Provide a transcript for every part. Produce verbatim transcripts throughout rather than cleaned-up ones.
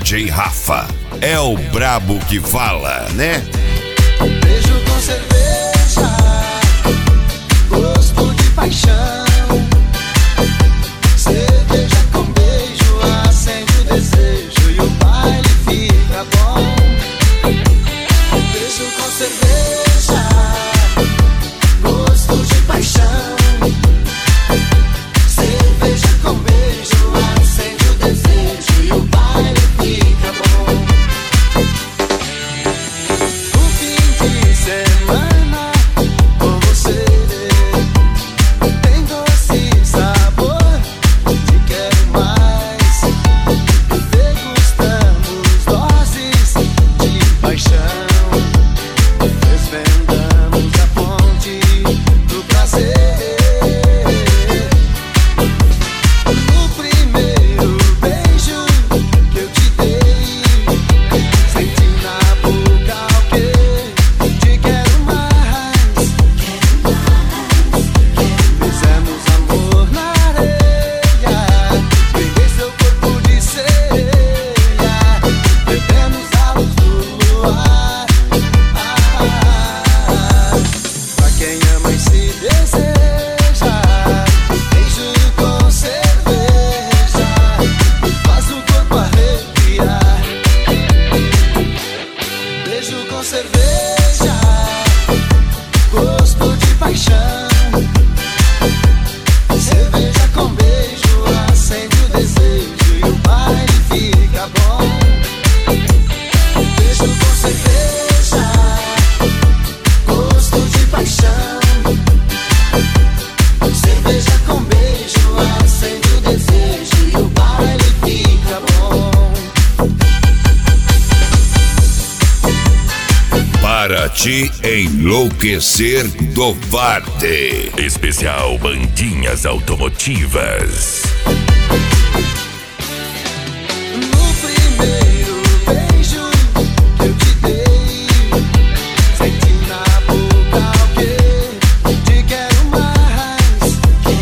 D J Rafa é o brabo que fala, né? Beijo com cerveja, gosto de paixão. Cerveja com beijo acende o desejo e o baile fica bom. Beijo com cerveja, gosto de paixão. Cerveja com beijo acende o desejo e o baile fica bom. No fim de semana com você tem doce sabor, te quero mais. Degustamos doses de paixão, desvendamos a fonte do prazer. No primeiro beijo que eu te dei, senti na boca o que te quero mais. Fizemos amor na areia, peguei seu corpo de sereia, bebemos a luz do luar. Pra quem ama e se deseja, beijo com cerveja faz o corpo arrepiar. Beijo com cerveja, gosto de paixão. Cerveja com beijo acende o desejo e o baile fica bom. Beijo com cerveja, gosto de paixão. Cerveja com beijo acende o desejo e o baile fica bom. Para te enlouquecer do Varde. Especial Bandinhas Automotivas. No primeiro beijo que eu te dei, senti na boca o que te quero mais.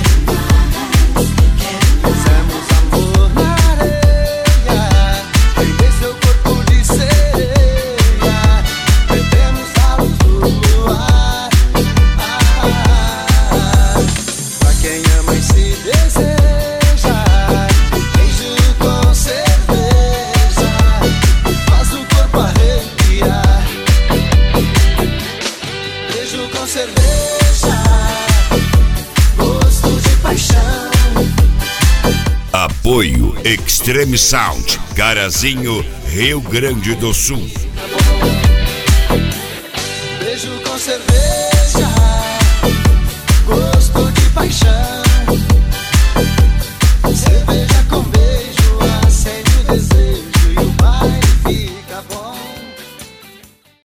Fizemos amor na areia, peguei seu corpo de sereia, bebemos a luz do luar. Pra quem ama e se deseja, beijo com cerveja faz o corpo arrepiar. Beijo com cerveja, gosto de paixão. Apoio Extreme Sound, Carazinho, Rio Grande do Sul. Beijo com cerveja.